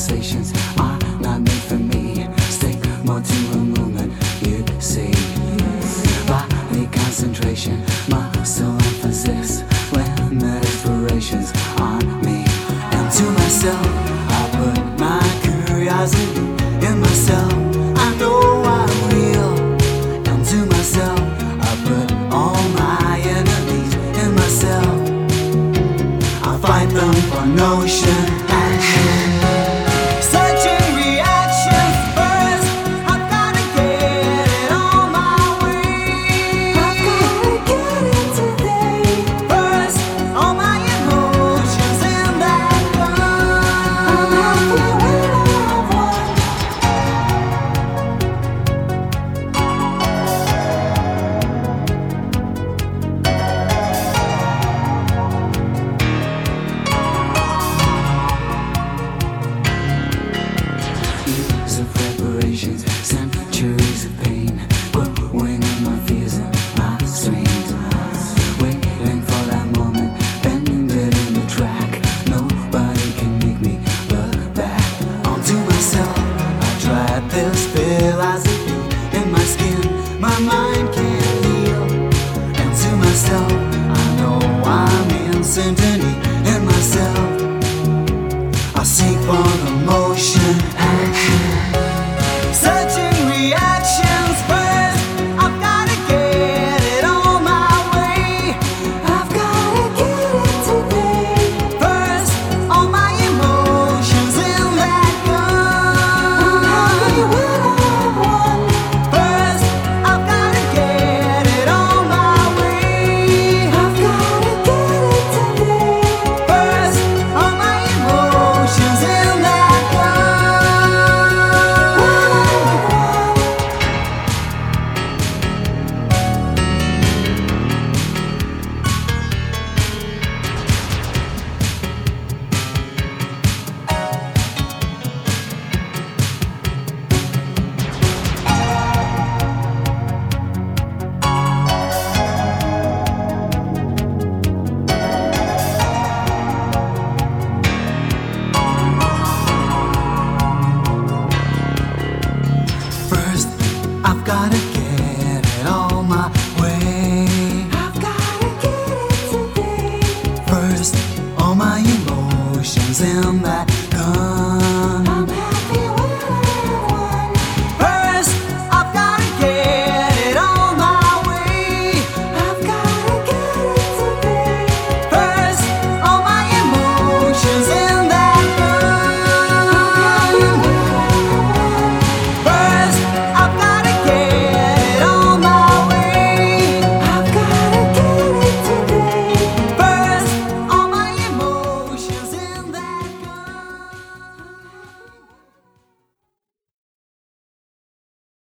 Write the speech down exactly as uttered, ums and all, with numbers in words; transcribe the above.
conversations are not made for me. Stick more to a movement, you see. Body concentration, muscle emphasis. When the inspirations on me. And to myself, I put my curiosity in myself. I know I'm real. And to myself, I put all my enemies in myself. I fight them for notion action. Searching reactions first. I've gotta get it on my way. I've gotta get it today. First, all my emotions in that gun. I'm happy when I've won. Years of preparations, centuries of pain, whirlwind of my fears and my strains. Waiting for that moment, bending in the track. Nobody can make me look back. Onto myself, I tried this philosophy in my skin. My mind can't heal. And to myself, I know I'm in symphony in myself. I seek for the motion action. Searching reactions first. I've gotta get it on my way. I've gotta get it today. First, all my emotions in that I'm happy gun. when I've won. First, I've gotta get it on my way. I've gotta get it today. First, all my emotions in that gun. First, I've gotta get it on my way. I've gotta get it today. First, all my emotions in that